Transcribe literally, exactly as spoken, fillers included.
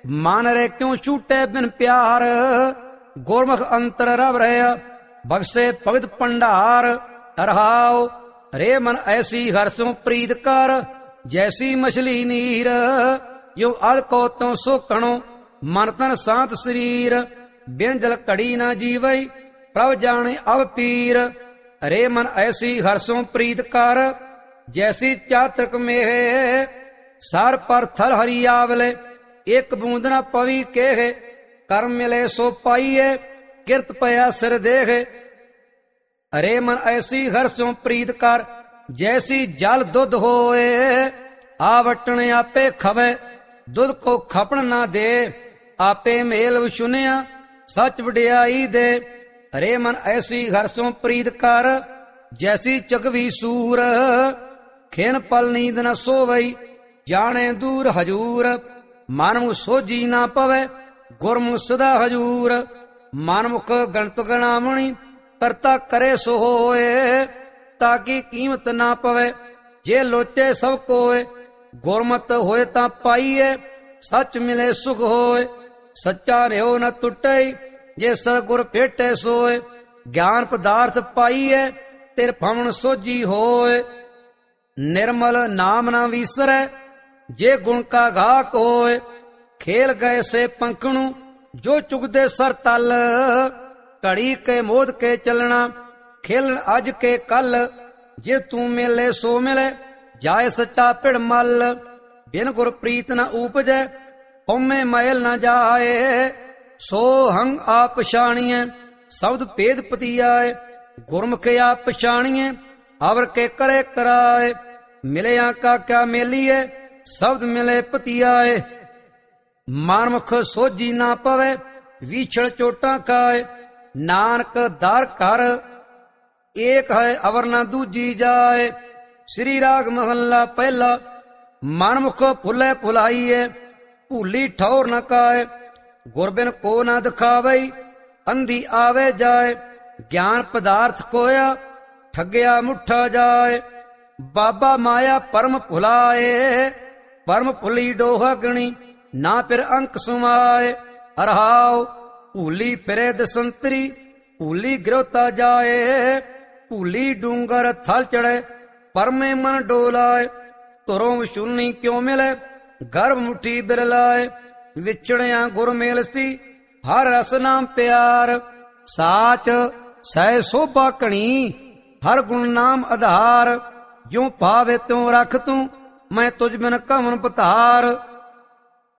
मान रे क्यों छूटे बिन प्यार। गुरमुख अंतर रव रहे बख्शे भगत भंडार। रहाओ रे मन ऐसी हरसों प्रीत कर, जैसी मछली नीर। यो अल को तो सोखणो मन तन शांत शरीर। बिन जल कड़ी न जीवई प्रभ जाने अब पीर। रे मन ऐसी हरसों प्रीत कर, जैसी चातक में सार पर थल हरि आवले। एक बूंद न पवी के कर्म मिले सो पाइये, किरत पया सिर देखे। अरे मन ऐसी हर्षों प्रीत कर, जैसी जल दुध होए। आवटन आपे खवे दुध को खपन ना दे। आपे मेल सुनिया सच वडियाई दे। अरे मन ऐसी हर्षों प्रीत कर, जैसी चकवी सूर। खेन पल नींद न सोवई जाने दूर हजूर। मानमुख सोजी ना पवे गुरमुख सदा हजूर। मानमुख गणत गणामणि करता करे सो होए। ताकि कीमत ना पवे जे लोचे सब कोय। गुरमत होए ता पाइये सच मिले सुख होए। सच्चा रहो न टुटे जे सतगुर भेटे सोए। ज्ञान पदार्थ पाइये तिर फमन सोजी होए। निर्मल नाम न विसरै जे गुण का घाक होए। खेल गए से पंखणु जो चुगदे सर तल। घड़ी के मोद के चलना खेलन अज के कल। जे तू मिले सो मिले जाए सच्चा पिड़ मल। बिन गुर प्रीत न उपजै पौमे मैल न जाए। सो हंग आप पछाणिए शब्द भेद पतियाए। गुरमुख आप पछाणिए अवर के करे कराए। मिलया का क्या मेलिए शब्द मिले पतियाए। मानमुख सोजी ना पवे विछड़ चोटा खाए। नानक दार कर एक है अवर न दूजी जाए। श्री राग महला पहला। मनमुख फुले फुलाइए भूली ठौर न काए। गुरबिन को न दिखावई अंधी आवे जाए। ज्ञान पदार्थ खोया ठगया मुठा जाए। बाबा माया परम भुलाए। परम भुली डोहा गणी ना फिर अंक सुमाए। अरहाओ भूली फिरे दसंतरी भूली गिरोता जाए। भूली डूंगर थल चढ़े परमे मन डोलाए। तुरों सुनी क्यों मिले गर्भ मुठी बिरलाए। विछड़िया गुर मेल सी हर रस नाम प्यार। साच सह शोभा कणी हर गुण नाम आधार। जो भावे त्यों रख तू मैं तुझ बिन कवन पतार।